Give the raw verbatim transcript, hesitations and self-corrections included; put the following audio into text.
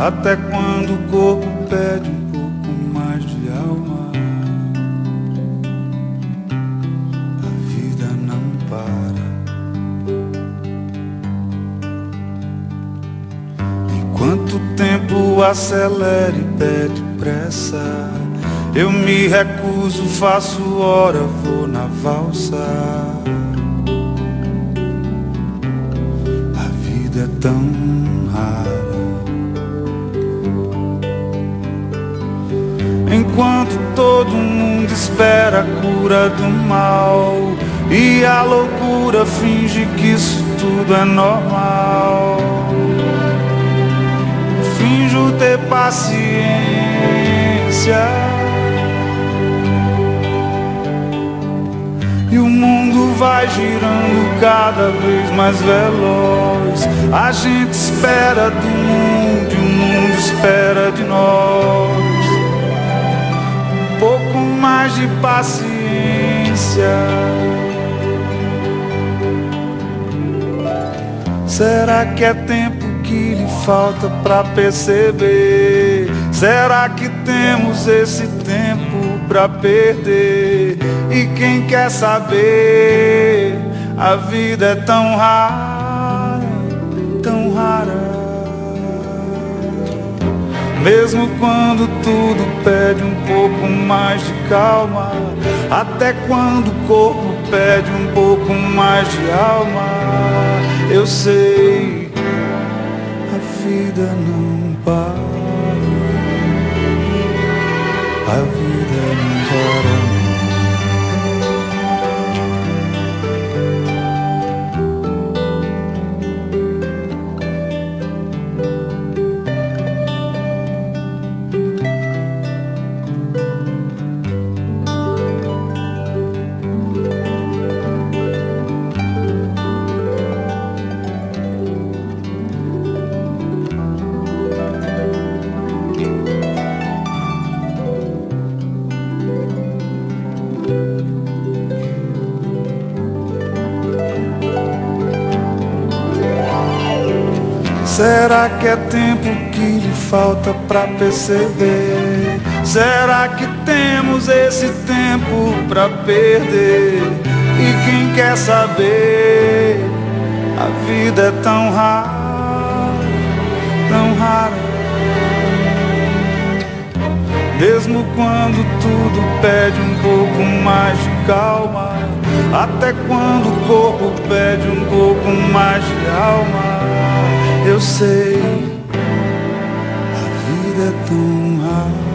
até quando o corpo pede um pouco mais de alma. A vida não para. Enquanto o tempo acelera e pede pressa, eu me recuso, faço hora, vou na valsa. A vida é tão rara. Enquanto todo mundo espera a cura do mal e a loucura finge que isso tudo é normal, finjo ter paciência. E o mundo vai girando cada vez mais veloz. A gente espera do mundo e o mundo espera de nós. Um pouco mais de paciência. Será que é tempo que lhe falta pra perceber? Será que temos esse tempo pra perder? E quem quer saber? A vida é tão rara, tão rara. Mesmo quando tudo pede um pouco mais de calma, até quando o corpo pede um pouco mais de alma, eu sei, a vida não para. A vida não para. Será que é tempo que lhe falta pra perceber? Será que temos esse tempo pra perder? E quem quer saber? A vida é tão rara, tão rara. Mesmo quando tudo pede um pouco mais de calma, até quando o corpo pede um pouco mais de alma, eu sei, a vida é tão rara.